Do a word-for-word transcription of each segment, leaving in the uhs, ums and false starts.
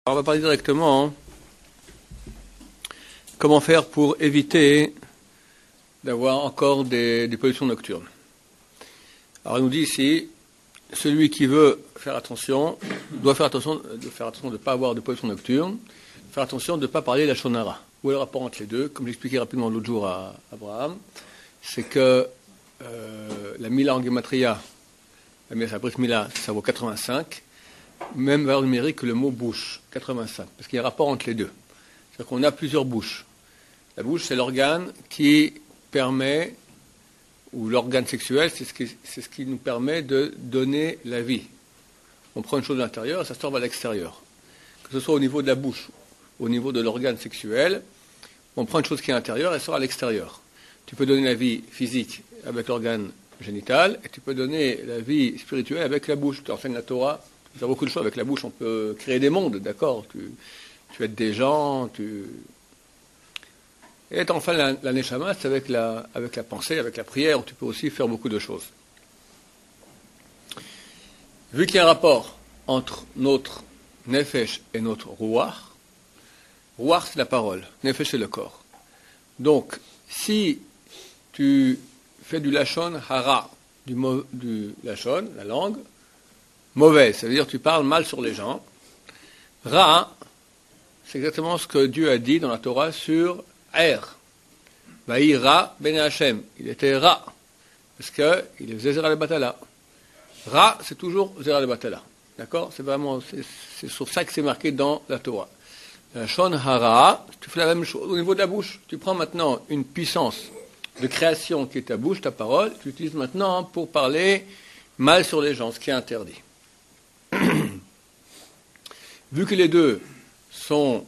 Alors on va parler directement hein, comment faire pour éviter d'avoir encore des, des pollutions nocturnes. Alors il nous dit ici, celui qui veut faire attention, doit faire attention de faire attention de ne pas avoir de pollution nocturne, faire attention de ne pas parler la shonara. Où est le rapport entre les deux? Comme j'expliquais rapidement l'autre jour à Abraham, c'est que euh, la mila en gematria, la mila, mila, ça vaut quatre-vingt-cinq, même valeur numérique que le mot bouche, quatre-vingt-cinq, parce qu'il y a un rapport entre les deux. C'est-à-dire qu'on a plusieurs bouches. La bouche, c'est l'organe qui permet, ou l'organe sexuel, c'est ce qui, c'est ce qui nous permet de donner la vie. On prend une chose de l'intérieur et ça sort vers l'extérieur. Que ce soit au niveau de la bouche, au niveau de l'organe sexuel, on prend une chose qui est à l'intérieur et elle sort à l'extérieur. Tu peux donner la vie physique avec l'organe génital et tu peux donner la vie spirituelle avec la bouche. Tu enseignes la Torah. Tu fais beaucoup de choses avec la bouche, on peut créer des mondes, d'accord, tu, tu aides des gens, tu... Et enfin, la, la neshama, c'est avec la, avec la pensée, avec la prière, tu peux aussi faire beaucoup de choses. Vu qu'il y a un rapport entre notre nefesh et notre ruach, ruach c'est la parole, nefesh c'est le corps. Donc, si tu fais du lashon hara, du, du lashon, la langue, mauvaise, ça veut dire que tu parles mal sur les gens. Ra, c'est exactement ce que Dieu a dit dans la Torah sur Er. Vaï Ra ben Hashem. Il était Ra, parce qu'il faisait Zera le Batala. Ra, c'est toujours Zera le Batala. D'accord? C'est vraiment, c'est, c'est sur ça que c'est marqué dans la Torah. La Shon Hara, tu fais la même chose au niveau de la bouche. Tu prends maintenant une puissance de création qui est ta bouche, ta parole, tu l'utilises maintenant pour parler mal sur les gens, ce qui est interdit. Vu que les deux sont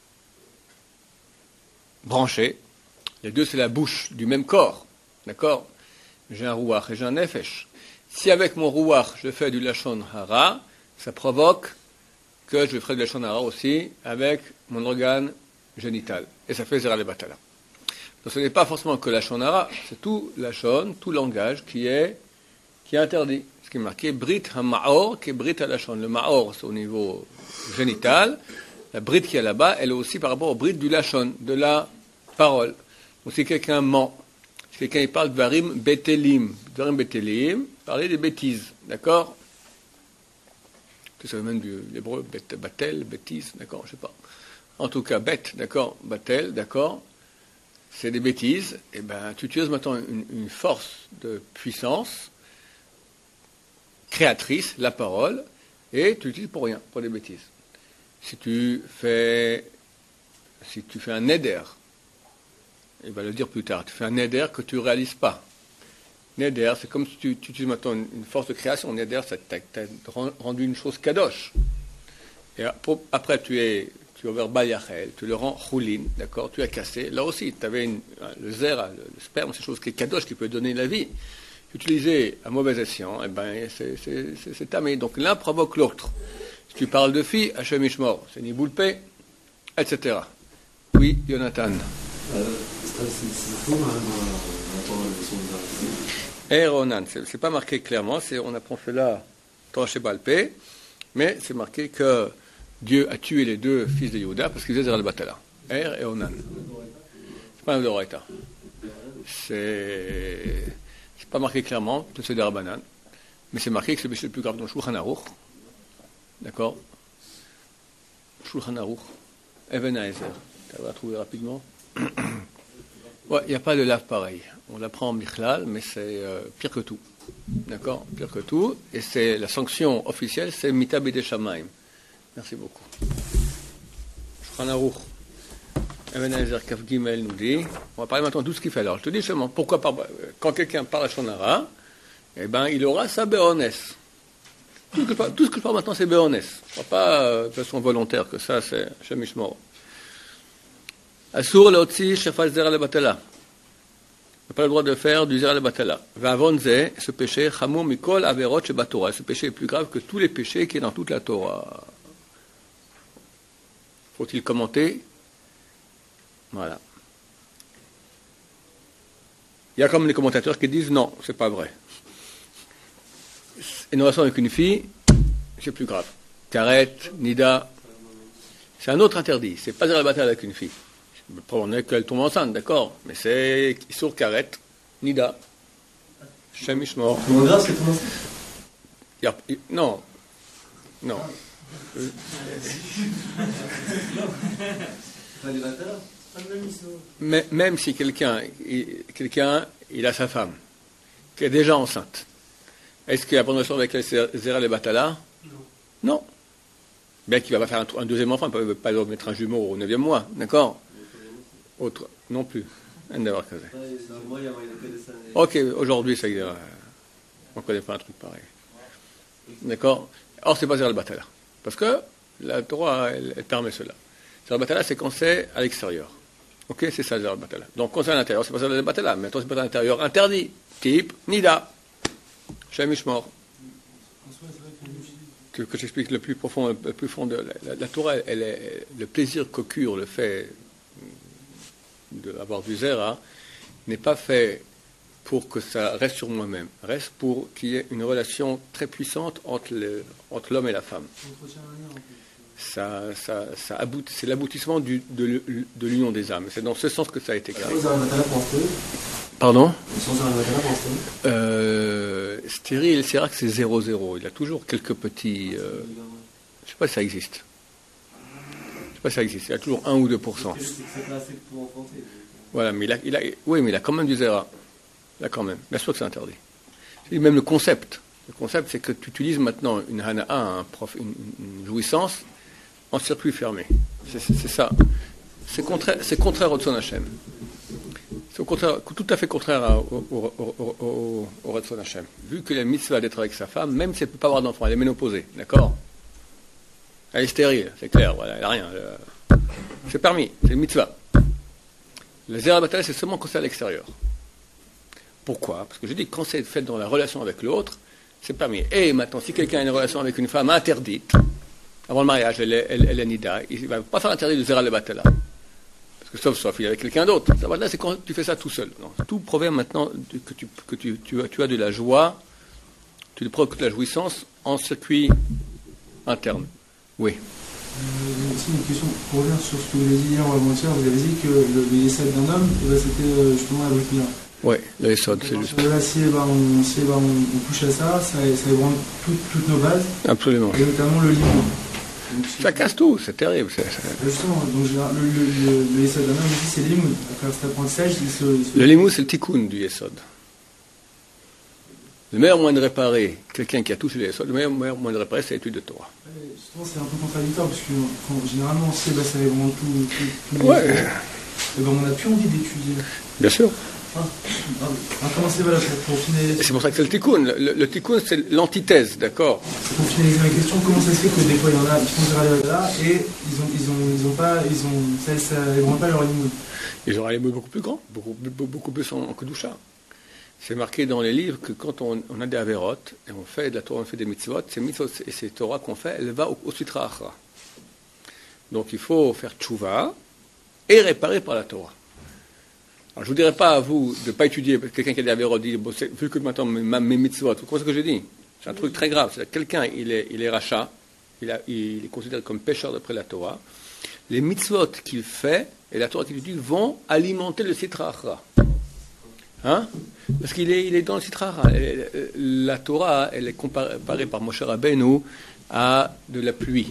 branchés, les deux c'est la bouche du même corps, d'accord? J'ai un rouach et j'ai un nefesh. Si avec mon rouach je fais du lashon hara, ça provoque que je ferai du lashon hara aussi avec mon organe génital. Et ça fait zera le batala. Donc ce n'est pas forcément que lashon hara, c'est tout lashon, tout langage qui est, qui est interdit. Ce qui est marqué Brit ha-ma'or, qui est Brit ha-lashon. Le ma'or, c'est au niveau génital. La Brit qui est là-bas, elle est aussi par rapport au Brit du lashon, de la parole. Donc si quelqu'un ment, si quelqu'un il parle de varim betelim, varim betelim, parler des bêtises, d'accord? Ça veut même de l'hébreu, batel, bêtise, d'accord, je sais pas. En tout cas, bet, d'accord, batel, d'accord, c'est des bêtises. Et ben, tu utilises maintenant une, une force de puissance créatrice, la parole, et tu l'utilises pour rien, pour des bêtises. Si tu fais, si tu fais un neder, il va le dire plus tard, tu fais un neder que tu ne réalises pas. Neder, c'est comme si tu, tu utilises maintenant une, une force de création. Neder, ça t'a, t'a rendu une chose kadosh. Et pour, après, tu es, tu es over bayachel, tu le rends choulin, d'accord, tu as cassé. Là aussi, tu avais une, le zera, le, le sperme, c'est une chose qui est kadosh, qui peut donner la vie. Utilisé à mauvais escient, eh ben, c'est, c'est, c'est, c'est tamé. Donc l'un provoque l'autre. Si tu parles de fille, Hachem Ishmor, c'est Niboulpe, et cetera. Oui, Jonathan. Euh, c'est faux, Et Ronan, c'est, c'est pas marqué clairement, c'est, on apprend cela Torah chez Balpé, mais c'est marqué que Dieu a tué les deux fils de Yehuda parce qu'ils étaient le Batala. Er et Onan. C'est pas un Doraita. C'est. C'est pas marqué clairement, tout c'est des Rabbanan, mais c'est marqué que c'est le plus grave dans le Shulchan Aruch. D'accord? Shulchan Aruch, Even Haezer. Tu vas trouver rapidement. Ouais, il n'y a pas de lave pareil. On l'apprend en Michlal, mais c'est euh, pire que tout. D'accord? Pire que tout. Et c'est la sanction officielle, c'est Mita B'Yedei Shamayim. Merci beaucoup. Shulchan Aruch. Even Haezer Kaf Gimel nous dit, on va parler maintenant de tout ce qu'il fait. Alors, je te dis seulement, pourquoi par, quand quelqu'un parle à Shonara, eh ben, il aura sa béonès. Tout ce que je parle, tout ce que je parle maintenant, c'est béonès. Je ne parle pas euh, de façon volontaire que ça, c'est Hashem Yishmor. Asur leotzi shefat zera le batala. On n'a pas le droit de faire du zera le batala. Va'avon ze, ce péché, chamur mikol averot sheba Torah. Ce péché est plus grave que tous les péchés qui est dans toute la Torah. Faut-il commenter? Voilà. Il y a comme les commentateurs qui disent non, c'est pas vrai. Une relation avec une fille, c'est plus grave. Karet, Nida, C'est un autre interdit. C'est pas Zera Batala avec une fille. On est qu'elle tombe enceinte, d'accord. Mais c'est Issour Karet, Nida, Shem Ishmor. Comment grave, c'est ton Y a- y- Non. Non. Euh, Pas les bâtards. mais- même si quelqu'un, il, quelqu'un, il a sa femme, qui est déjà enceinte, est-ce qu'il y a bonne relation avec elle, c'est Zera le Batala? Non. Bien qu'il va pas faire un, un deuxième enfant, il ne peut pas leur mettre un jumeau au neuvième mois, d'accord. Autre, non plus. Un d'avoir casé. Moi, il y a moyen de connaître ça. Ok, aujourd'hui, ça y est, euh, on ne connaît pas un truc pareil. D'accord. Or, c'est pas Zera le Batala. Parce que la Torah, elle, elle permet cela. Zera le Batala, c'est quand c'est à l'extérieur. Ok, c'est ça, Zera le Batala. Donc, quand c'est à l'intérieur, c'est pas Zera le Batala. Mais quand c'est pas à l'intérieur, interdit. Type, Nida. Shem Ishmor. Que, que j'explique le plus profond, le plus fond de la, la, la Torah, elle est, le plaisir qu'occure le fait d'avoir du Zera n'est pas fait pour que ça reste sur moi-même, reste pour qu'il y ait une relation très puissante entre, le, entre l'homme et la femme. Ça, ça, ça aboutit, c'est l'aboutissement du, de, de l'union des âmes. C'est dans ce sens que ça a été créé. Sans Zera Batala, pense-t-elle Pardon Sans Zera Batala, pense-t-elle euh, Stérile, c'est vrai que c'est zéro zéro. Il a toujours quelques petits... Euh, je ne sais pas si ça existe. Je ne sais pas si ça existe. Il y a toujours un ou deux pour cent. C'est que c'est pas assez pour enfanter. Voilà, mais il a, il a, oui, mais il a quand même du Zera. Là, quand même. Bien sûr que c'est interdit. Et même le concept. Le concept, c'est que tu utilises maintenant une hana'a, un prof, une, une jouissance, en circuit fermé. C'est, c'est, c'est ça. C'est contraire, c'est contraire au Tzon Hashem. C'est au contraire, tout à fait contraire à, au, au, au, au, au Ratzon Hashem. Vu que la mitzvah d'être avec sa femme, même si elle ne peut pas avoir d'enfant, elle est ménopausée, d'accord? Elle est stérile, c'est clair, voilà, elle n'a rien. Euh, c'est permis, c'est une mitzvah. Le Zera Batala, c'est seulement quand c'est à l'extérieur. Pourquoi? Parce que je dis que quand c'est fait dans la relation avec l'autre, c'est permis. Et maintenant, si quelqu'un a une relation avec une femme interdite, avant le mariage, elle est, elle, elle est nida, il ne va pas faire interdit de Zera le Batala. Parce que sauf, sauf, il est avec quelqu'un d'autre. Ça va là, c'est quand tu fais ça tout seul. Non, tout provient maintenant de, que, tu, que tu, tu, as, tu as de la joie, tu te procures de la jouissance en circuit interne. Oui. Euh, aussi une question pour revenir sur ce que vous avez dit hier ou avant-hier. Vous avez dit que le, le yesod d'un homme, eh ben, c'était euh, justement la brutmila. Oui, le yesod, c'est juste. Là, si, eh ben, on, si eh ben, on, on touche à ça, ça, ça ébranle tout, toutes nos bases, Absolument. et notamment le limon. Donc, si- Ça casse tout, c'est terrible. C'est, c'est... Justement, donc, le, le, le, le yesod d'un homme aussi, c'est le limon. À travers cet apprentissage, il se. il se- Le limou, c'est le tikkun du yesod. Le meilleur moyen de réparer quelqu'un qui a touché le yesod, le meilleur, meilleur moyen de réparer, c'est l'étude de Torah. Ouais, justement, c'est un peu contradictoire, parce que quand, généralement, on sait, bah, ça ébranle tout, tout, tout les Ouais. yesods. Eh ben, on n'a plus envie d'étudier. Bien sûr. Ah, ah, ah, comment c'est voilà, pour, pour finaliser Et c'est pour ça que c'est le tikkun. Le, le, le tikkun, c'est l'antithèse, d'accord? Pour finaliser ma question, comment ça se fait que des fois il y en a qui font Zera là et ils ont, ils ont, ils ont pas, ils ont, ça, ça ébranle pas leur limon. Ils auraient les mots beaucoup plus grands, beaucoup, beaucoup, beaucoup plus en, en kedusha. C'est marqué dans les livres que quand on, on a des avérotes, et on fait de la Torah, on fait des mitzvot, ces mitzvot et ces Torah qu'on fait, elle va au, au Sitra Achra. Donc il faut faire tchouva et réparer par la Torah. Alors je ne vous dirais pas à vous de ne pas étudier, quelqu'un qui a des avérotes, dit, bon, c'est, vu que maintenant mes, mes mitzvot, vous comprenez ce que j'ai dit? C'est un truc très grave. C'est-à-dire que quelqu'un, il est, il est rachat, il, a, il est considéré comme pécheur d'après la Torah. Les mitzvot qu'il fait et la Torah qu'il utilise vont alimenter le Sitra Achra. Hein? Parce qu'il est, il est dans le Sitra Achra. La Torah, elle est comparée par Moshe Rabbeinu à de la pluie.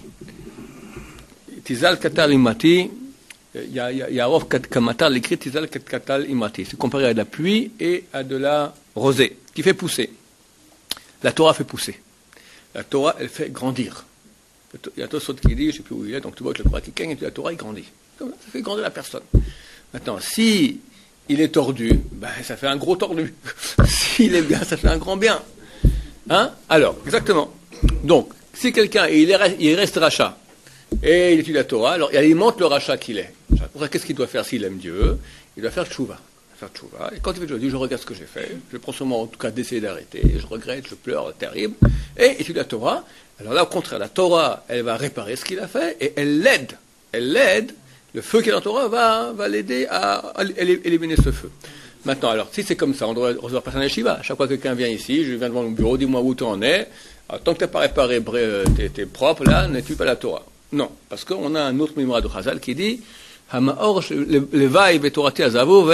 Tizal katal imati, Yarov kamatar l'écrit Tizal katal imati. C'est comparé à de la pluie et à de la rosée qui fait pousser. La Torah fait pousser. La Torah, elle fait grandir. Il y a Tosot qui dit, je ne sais plus où il est, donc tu vois que le Torah qui gagne et la Torah, il grandit. Ça fait grandir la personne. Maintenant, si il est tordu, ben, ça fait un gros tordu. S'il est bien, ça fait un grand bien. Hein? Alors, exactement. Donc, si quelqu'un, il, est, il reste rachat, et il étudie la Torah, alors il alimente le rachat qu'il est. Pour ça, qu'est-ce qu'il doit faire s'il aime Dieu? Il doit faire tchouva. Faire tchouva. Et quand il fait tchouva, il dit, je regarde ce que j'ai fait, je prends sûrement en tout cas d'essayer d'arrêter, je regrette, je pleure, terrible, et étudie la Torah. Alors là, au contraire, la Torah, elle va réparer ce qu'il a fait, et elle l'aide. Elle l'aide. Le feu qui est dans la Torah va, va l'aider à, à éliminer ce feu. Maintenant, alors, si c'est comme ça, on doit recevoir personne à Shiva. Chaque fois que quelqu'un vient ici, je viens devant mon bureau, dis-moi où tu en es. Alors, tant que tu n'as pas réparé, t'es, t'es propre, là, n'étudie pas la Torah. Non, parce qu'on a un autre mémoire de Chazal qui dit Hamaor levai vetorati azavu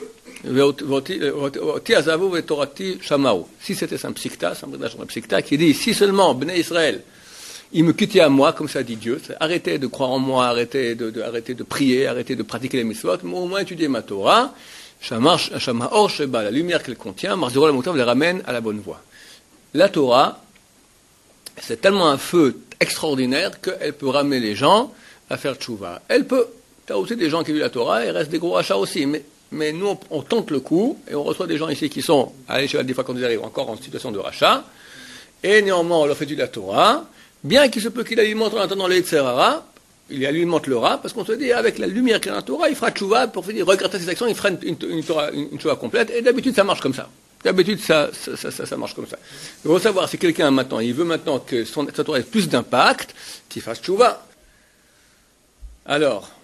ve'oti azavu vetorati shamau. Si c'était un psikta, c'est un psikta qui dit si seulement Bnei Israël ils me quittaient à moi, comme ça dit Dieu, arrêtez de croire en moi, arrêtez de, de, arrêtez de prier, arrêtez de pratiquer les mitzvot, mais au moins étudier ma Torah, Shamaor Sheba, la lumière qu'elle contient, Marzero la Moutav les ramène à la bonne voie. La Torah, c'est tellement un feu extraordinaire qu'elle peut ramener les gens à faire tchouva. Elle peut. Tu as aussi des gens qui vivent la Torah, et reste des gros rachats aussi, mais, mais nous on, on tente le coup, et on reçoit des gens ici qui sont, à l'échelle des fois quand ils arrivent encore en situation de rachat, et néanmoins on leur fait du la Torah, bien qu'il se peut qu'il alimente en attendant les Tzerara, il alimente le rat, parce qu'on se dit, avec la lumière qu'il y a dans la Torah, il fera tchouva, pour finir, regretter ses actions, il fera une, une, une, une, une tchouva complète, et d'habitude, ça marche comme ça. D'habitude, ça, ça, ça, ça, ça marche comme ça. Il faut savoir, si quelqu'un maintenant, il veut maintenant que son, sa Torah ait plus d'impact, qu'il fasse tchouva. Alors,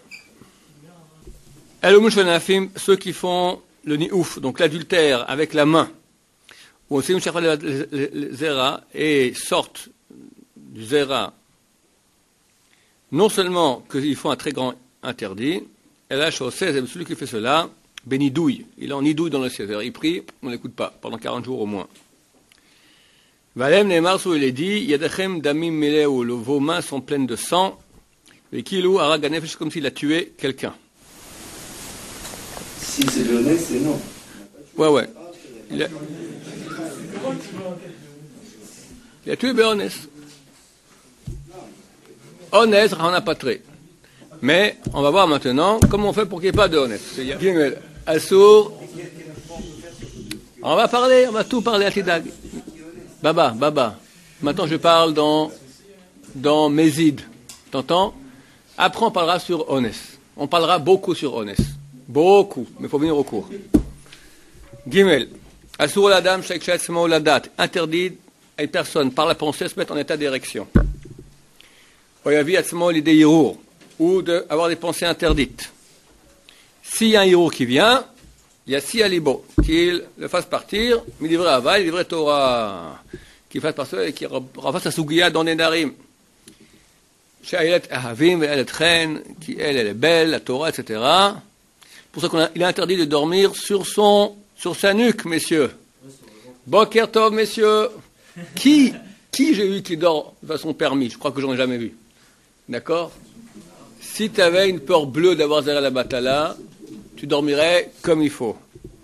ceux qui font le niouf, donc l'adultère avec la main, ou aussi le zera, et sortent du zera, non seulement qu'ils font un très grand interdit, et là, celui qui fait cela, bénidouille, il est en nidouille dans le ciel, il prie, on ne l'écoute pas, pendant quarante jours au moins. Valem Neymar, il est dit, Yadachem damim meleu, vos mains sont pleines de sang, et kilou araganef, comme s'il a tué quelqu'un. Si c'est Béonès, c'est non. Ouais, ouais. Il a, il a tué Béonès. Honnête, on n'a pas très. Mais on va voir maintenant comment on fait pour qu'il n'y ait pas de honnête. Gimel, Assour. On va parler, on va tout parler à Tidag. Baba, Baba. Maintenant je parle dans, dans Mézid. T'entends? Après on parlera sur honnête. On parlera beaucoup sur honnête. Beaucoup, mais il faut venir au cours. Gimel, Assour la dame, Sheikh la date. Interdit à une personne par la pensée se mettre en état d'érection. Oyavi atzmo l'idée yirour, ou d'avoir des pensées interdites. S'il y a un yirour qui vient, il y a si alibo, qu'il le fasse partir, mais livrer aval, livrer Torah, qu'il fasse partir et qu'il refasse la sougiya dans les narim. She'ayelet ahavim ve'elet chen, qui elle, elle est belle, la Torah, et cetera. Pour ça qu'il est interdit de dormir sur son, sur sa nuque, messieurs. Boker tov, messieurs. Qui, qui j'ai vu qui dort de façon permis? Je crois que j'en ai jamais vu. D'accord? Si tu avais une peur bleue d'avoir Zera la Batala, tu dormirais comme il faut.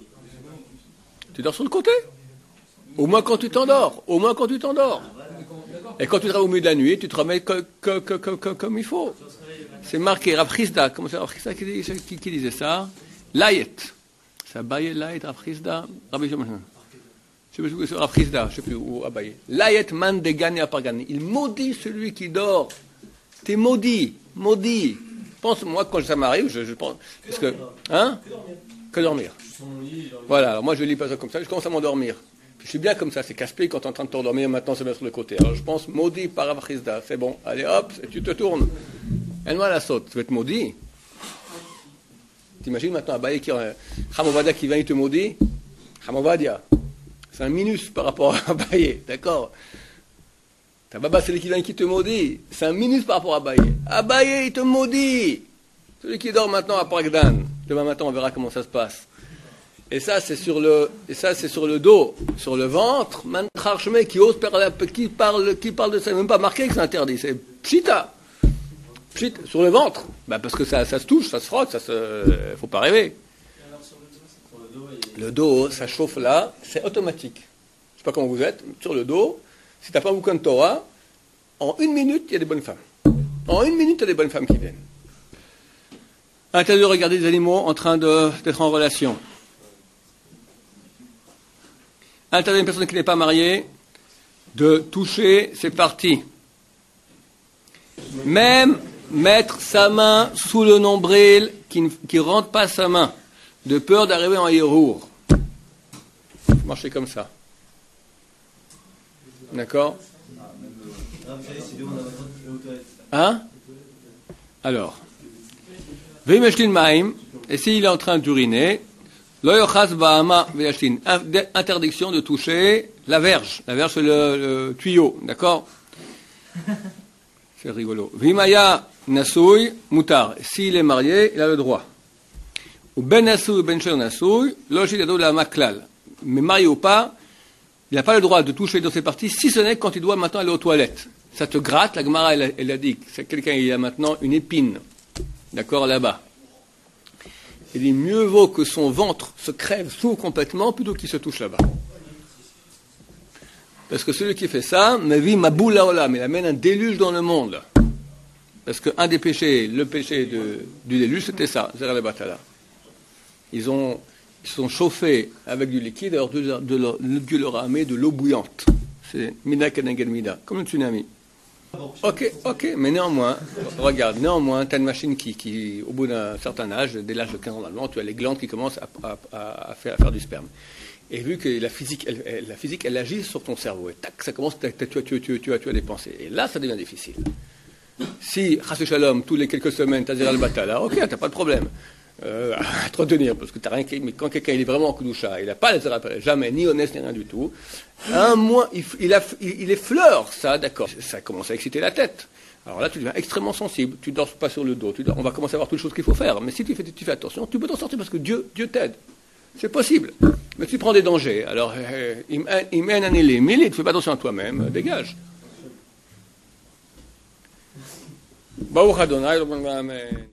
Tu dors sur le côté? Au moins quand tu t'endors. Au moins quand tu t'endors. Et quand tu travailles au milieu de la nuit, tu te remets que, que, que, que, que, comme il faut. C'est marqué, Rav Chisda. Comment c'est Rav Chisda qui, qui, qui disait ça? Layet. C'est Abaye, Layet, Rav Chisda. Rabbi Shimon. Je ne sais plus, c'est Rav Chisda, je ne sais plus où Abaye. Layet man de gani apargani. Il maudit celui qui dort. T'es maudit, maudit. Pense, moi, quand ça m'arrive, je, je pense. Parce que. Hein? Que dormir. Voilà, alors moi, je lis pas ça comme ça, je commence à m'endormir. Je suis bien comme ça, c'est casse-pied quand tu es en train de t'endormir, maintenant, se mettre sur le côté. Alors je pense, maudit par Rav Chisda, c'est bon, allez hop, et tu te tournes. Elle moi la saute, tu vas être maudit. T'imagines maintenant, Abaye qui. Chamovadia qui vient, il te maudit. Chamovadia. C'est un minus par rapport à Abaye, d'accord? Ta baba, c'est l'équivalent qui te maudit. C'est un minus par rapport à Abaye. Abaye, il te maudit. Celui qui dort maintenant à Parkdan. Demain matin, on verra comment ça se passe. Et ça, c'est sur le, et ça, c'est sur le dos. Sur le ventre, Mantrarchme qui ose parler, qui parle, qui parle de ça. Même pas marqué que c'est interdit. C'est pchita. Pchita. Sur le ventre. Bah, parce que ça, ça se touche, ça se frotte, ça se, faut pas rêver. Le dos, ça chauffe là, c'est automatique. Je sais pas comment vous êtes, sur le dos. Si tu n'as pas beaucoup de Torah, en une minute, il y a des bonnes femmes. En une minute, il y a des bonnes femmes qui viennent. Interdit de regarder des animaux en train de, d'être en relation. Interdit à une personne qui n'est pas mariée de toucher ses parties. Même mettre sa main sous le nombril qui ne rentre pas sa main, de peur d'arriver en hirour. Marchez comme ça. D'accord? Hein? Alors. Et s'il est en train d'uriner, interdiction de toucher la verge. La verge, c'est le, le tuyau. D'accord? C'est rigolo. Vimaya Nasouy Moutar. S'il est marié, il a le droit. Ou Ben Nasouy, Ben Shel Nasouy, Logil Ado la Maklal. Mais marié ou pas, il n'a pas le droit de toucher dans ses parties, si ce n'est quand il doit maintenant aller aux toilettes. Ça te gratte, la Gemara, elle, elle a dit que c'est quelqu'un qui a maintenant une épine, d'accord, là-bas. Il dit mieux vaut que son ventre se crève, s'ouvre complètement, plutôt qu'il se touche là-bas. Parce que celui qui fait ça, ma vie, ma boule là, mais il amène un déluge dans le monde. Parce qu'un des péchés, le péché de, du déluge, c'était ça, Zera le Batala. Ils ont, ils sont chauffés avec du liquide, alors Dieu, de, Dieu leur a amené de l'eau bouillante. C'est Mida Keneged Mida, comme un tsunami. Ok, ok, mais néanmoins, regarde, néanmoins, tu as une machine qui, qui, au bout d'un certain âge, dès l'âge de quinze ans normalement, tu as les glandes qui commencent à, à, à, faire, à faire du sperme. Et vu que la physique, elle, elle, la physique, elle agit sur ton cerveau, et tac, ça commence, tu as, tu as, tu as, tu as, tu as des pensées. Et là, ça devient difficile. Si, Chas Shalom, tous les quelques semaines, tu as Zera le Batala, ok, tu n'as pas de problème. Euh, à te retenir, parce que t'as rien. Mais quand quelqu'un il est vraiment en Kudusha, il n'a pas les Zera le Batala, jamais, ni honnête, ni rien du tout. Un mois, il, il, a, il, il effleure ça, d'accord. Ça commence à exciter la tête. Alors là, tu deviens extrêmement sensible. Tu ne dors pas sur le dos. Tu dors, on va commencer à voir toutes les choses qu'il faut faire. Mais si tu fais, tu fais attention, tu peux t'en sortir parce que Dieu, Dieu t'aide. C'est possible. Mais tu prends des dangers. Alors, il mène un élé, mais tu fais pas attention à toi-même. Dégage. Baruch Adonai, Amen.